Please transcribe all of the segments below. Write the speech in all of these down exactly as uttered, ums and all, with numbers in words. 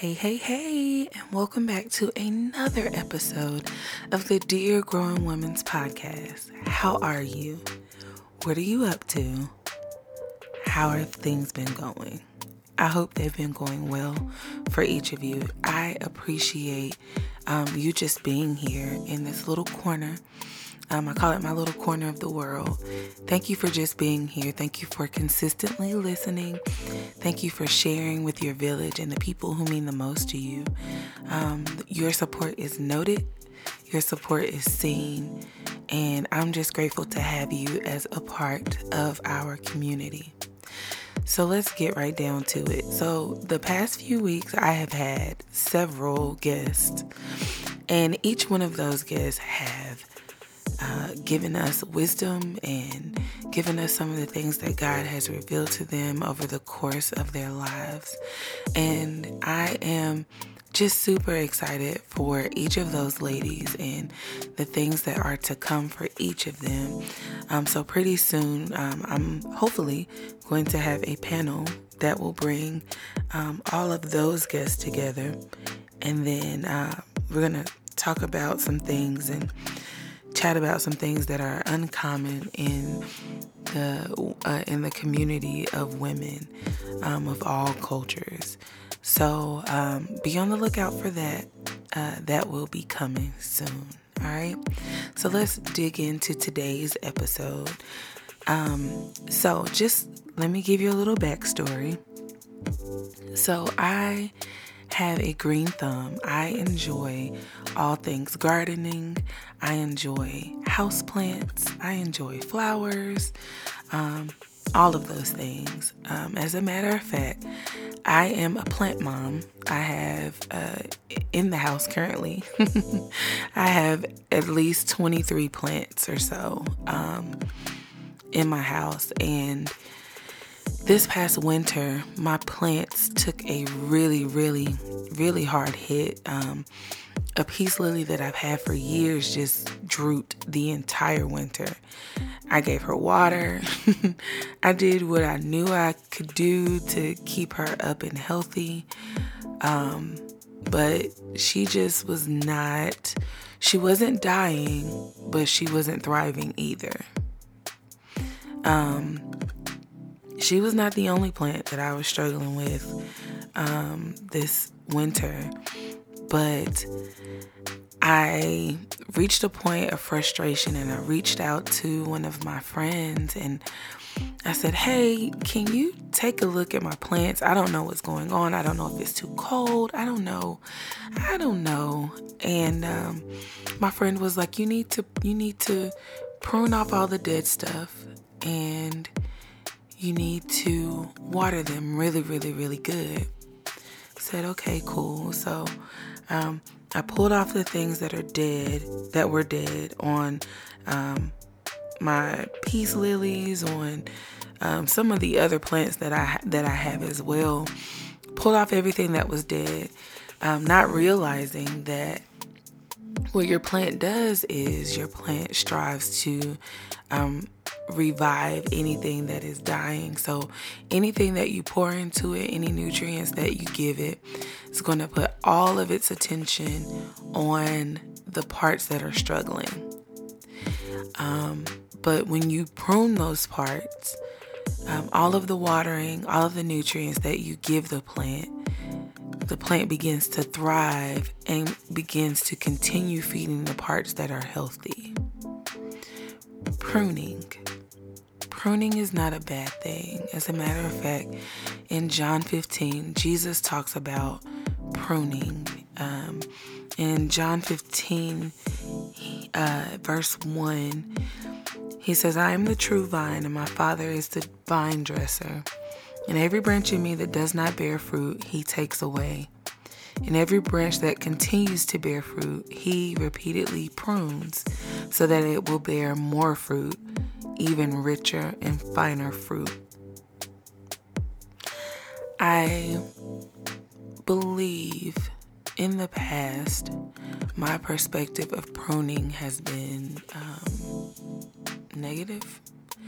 Hey, hey, hey, and welcome back to another episode of the Dear Growing Women's Podcast. How are you? What are you up to? How have things been going? I hope they've been going well for each of you. I appreciate um, you just being here in this little corner. Um, I call it my little corner of the world. Thank you for just being here. Thank you for consistently listening. Thank you for sharing with your village and the people who mean the most to you. Um, your support is noted. Your support is seen. And I'm just grateful to have you as a part of our community. So let's get right down to it. So the past few weeks, I have had several guests. And each one of those guests have Uh, given us wisdom and given us some of the things that God has revealed to them over the course of their lives. And I am just super excited for each of those ladies and the things that are to come for each of them. Um, so pretty soon, um, I'm hopefully going to have a panel that will bring um, all of those guests together. And then uh, we're going to talk about some things and chat about some things that are uncommon in the uh, in the community of women um, of all cultures. So um, be on the lookout for that. Uh, that will be coming soon. All right. So let's dig into today's episode. Um, so just let me give you a little backstory. So I have a green thumb. I enjoy all things gardening. I enjoy houseplants. I enjoy flowers, um, all of those things. Um, as a matter of fact, I am a plant mom. I have, uh, in the house currently, I have at least twenty-three plants or so um, in my house. And this past winter, my plants took a really, really, really hard hit. Um, a peace lily that I've had for years just drooped the entire winter. I gave her water. I did what I knew I could do to keep her up and healthy. Um, but she just was not, she wasn't dying, but she wasn't thriving either. Um, She was not the only plant that I was struggling with um, this winter, but I reached a point of frustration and I reached out to one of my friends and I said, hey, can you take a look at my plants? I don't know what's going on. I don't know if it's too cold. I don't know. I don't know. And um, my friend was like, you need to, you need to prune off all the dead stuff and you need to water them really, really, really good. I said, okay, cool. So um, I pulled off the things that are dead, that were dead on um, my peace lilies, on um, some of the other plants that I that I have as well. Pulled off everything that was dead, um, not realizing that what your plant does is your plant strives to um, revive anything that is dying. So anything that you pour into it, any nutrients that you give it, it's going to put all of its attention on the parts that are struggling. Um, but when you prune those parts, um, all of the watering, all of the nutrients that you give the plant, the plant begins to thrive and begins to continue feeding the parts that are healthy. Pruning. Pruning is not a bad thing. As a matter of fact, in John fifteen, Jesus talks about pruning. Um, in John fifteen, uh, verse one, he says, I am the true vine and my Father is the vine dresser. And every branch in me that does not bear fruit, he takes away. And every branch that continues to bear fruit, he repeatedly prunes so that it will bear more fruit, even richer and finer fruit. I believe in the past, my perspective of pruning has been um, negative.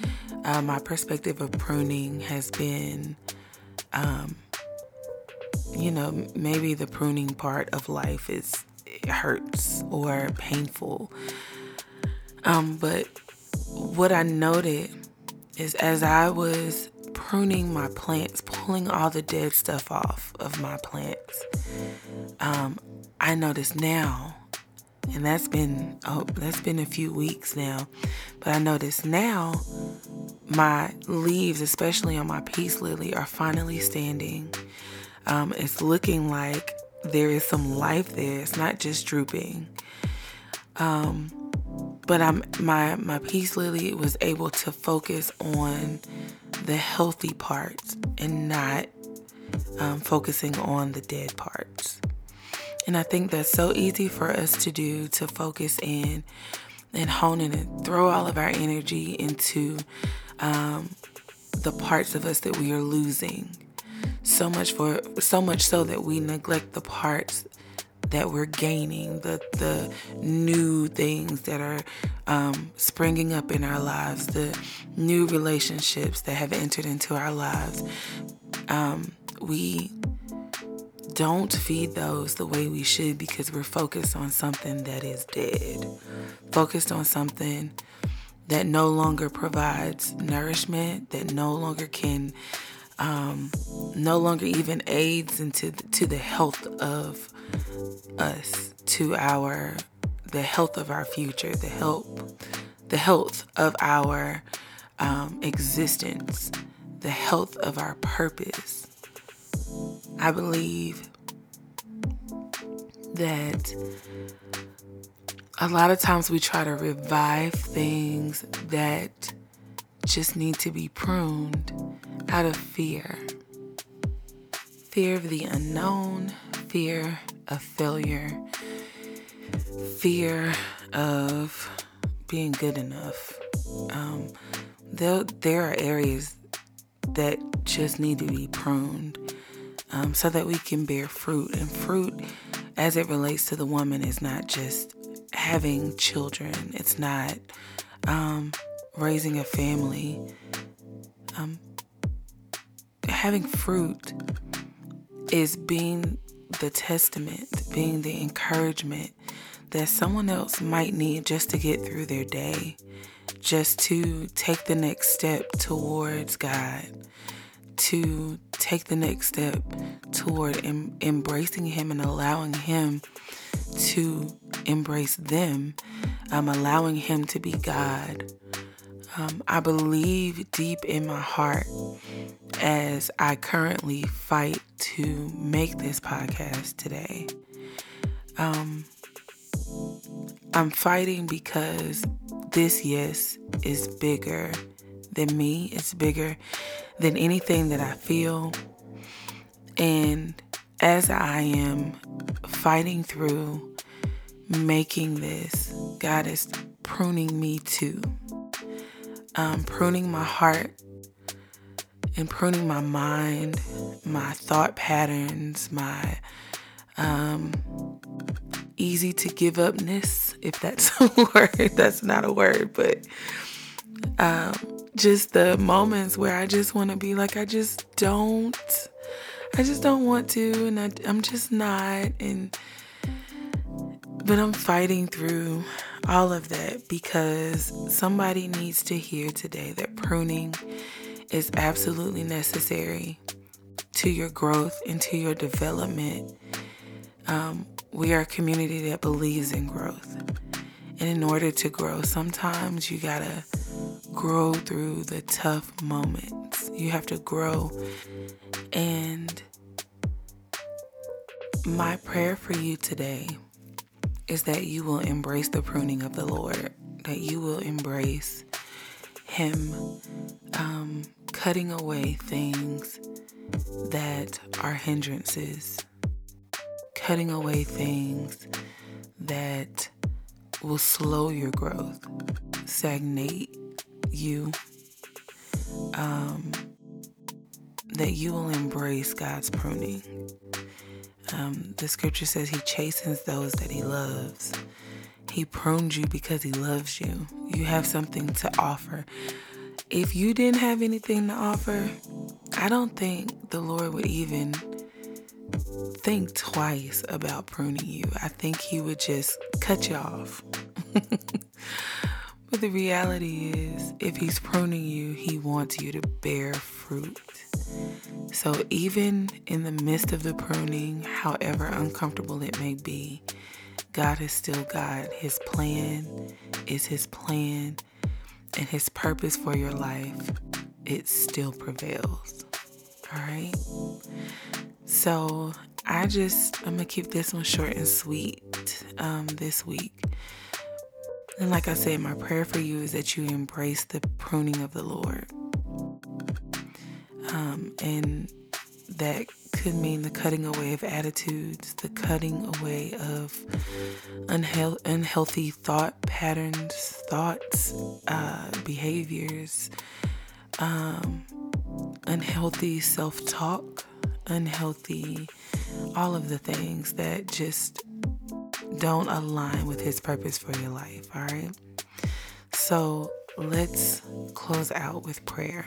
Uh, my perspective of pruning has been um, you know, maybe the pruning part of life is it hurts or painful. Um, but what I noted is as I was pruning my plants, pulling all the dead stuff off of my plants, um, I noticed now, and that's been oh, that's been a few weeks now, but I noticed now my leaves, especially on my peace lily, are finally standing. Um, it's looking like there is some life there. It's not just drooping. Um, but I'm my my peace lily was able to focus on the healthy parts and not um, focusing on the dead parts. And I think that's so easy for us to do, to focus in and hone in and throw all of our energy into um, the parts of us that we are losing. So much for so much so that we neglect the parts that we're gaining, the the new things that are um, springing up in our lives, the new relationships that have entered into our lives. Um, we don't feed those the way we should because we're focused on something that is dead, focused on something that no longer provides nourishment, that no longer can, um, no longer even aids into the, to the health of us, to our, the health of our future, the health, the health of our um, existence, the health of our purpose. I believe that a lot of times we try to revive things that just need to be pruned out of fear. Fear of the unknown, fear of failure, fear of being good enough. Um, there, there are areas that just need to be pruned um, so that we can bear fruit. And fruit, as it relates to the woman, is not just having children. It's not um, raising a family. Um, having fruit is being the testament, being the encouragement that someone else might need just to get through their day, just to take the next step towards God, to take the next step toward em- embracing Him and allowing Him to embrace them, um, allowing Him to be God. Um, I believe deep in my heart, as I currently fight to make this podcast today, um, I'm fighting because this yes is bigger than me. It's bigger than anything that I feel. And as I am fighting through making this, God is pruning me too. Um, pruning my heart and pruning my mind, my thought patterns, my um, easy to give upness, if that's a word. That's not a word, but um, just the moments where I just want to be like, I just don't, I just don't want to, and I, I'm just not, and but I'm fighting through all of that because somebody needs to hear today that pruning is absolutely necessary to your growth and to your development. Um, we are a community that believes in growth. And in order to grow, sometimes you gotta grow through the tough moments. You have to grow. And my prayer for you today is that you will embrace the pruning of the Lord, that you will embrace Him um, cutting away things that are hindrances, cutting away things that will slow your growth, stagnate you, um, that you will embrace God's pruning. Um, the scripture says He chastens those that He loves. He prunes you because He loves you. You have something to offer. If you didn't have anything to offer, I don't think the Lord would even think twice about pruning you. I think he would just cut you off. But the reality is, if he's pruning you, he wants you to bear fruit. So even in the midst of the pruning, however uncomfortable it may be, God is still God. His plan is his plan, and his purpose for your life, it still prevails. All right? So I just, I'm going to keep this one short and sweet um, this week. And like I said, my prayer for you is that you embrace the pruning of the Lord. Um, and that could mean the cutting away of attitudes, the cutting away of unhe- unhealthy thought patterns, thoughts, uh, behaviors, um, unhealthy self-talk, unhealthy, all of the things that just don't align with his purpose for your life, all right? So let's close out with prayer.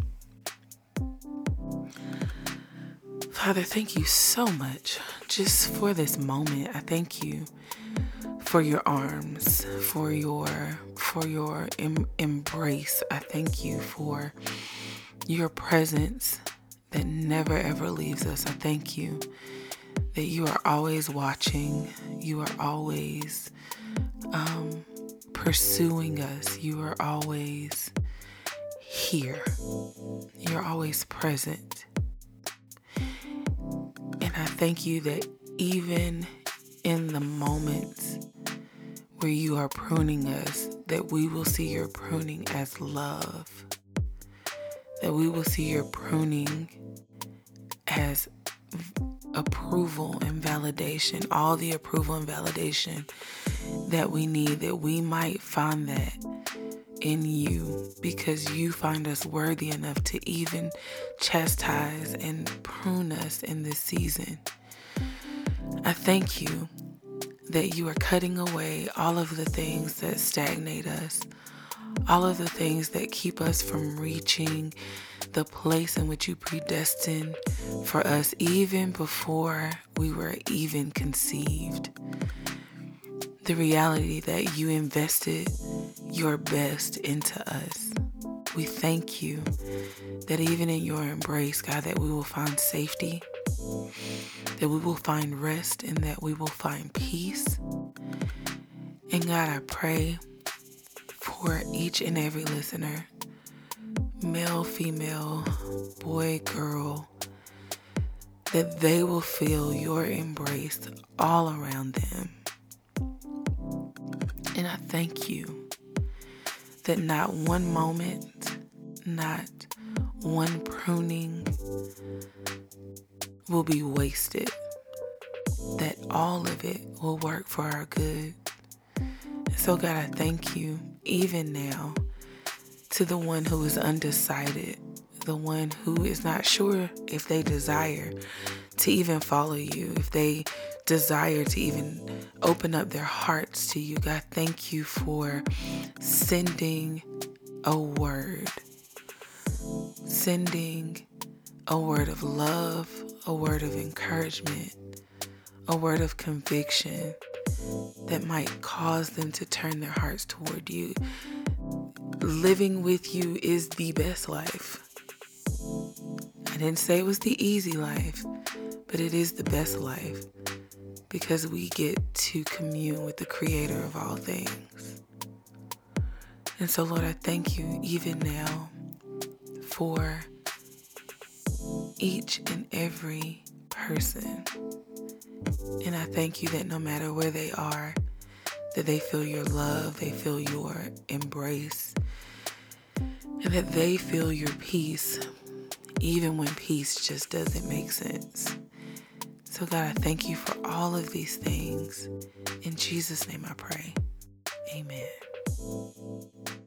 Father, thank you so much just for this moment. I thank you for your arms, for your for your em- embrace. I thank you for your presence that never ever leaves us. I thank you that you are always watching. You are always um, pursuing us. You are always here. You're always present. And I thank you that even in the moments where you are pruning us, that we will see your pruning as love. That we will see your pruning as approval and validation, all the approval and validation that we need, that we might find that in you, because you find us worthy enough to even chastise and prune us in this season. I thank you that you are cutting away all of the things that stagnate us, all of the things that keep us from reaching the place in which you predestined for us even before we were even conceived. The reality that you invested your best into us. We thank you that even in your embrace, God, that we will find safety, that we will find rest, and that we will find peace. And God, I pray for each and every listener, male, female, boy, girl, that they will feel your embrace all around them. And I thank you that not one moment, not one pruning will be wasted, that all of it will work for our good. And so God, I thank you even now to the one who is undecided, the one who is not sure if they desire to even follow you, if they desire to even open up their hearts to you. God, thank you for sending a word, sending a word of love, a word of encouragement, a word of conviction that might cause them to turn their hearts toward you. Living with you is the best life. I didn't say it was the easy life, but it is the best life because we get to commune with the Creator of all things. And so, Lord, I thank you even now for each and every person. And I thank you that no matter where they are, that they feel your love, they feel your embrace, and that they feel your peace, even when peace just doesn't make sense. So God, I thank you for all of these things. In Jesus' name I pray. Amen.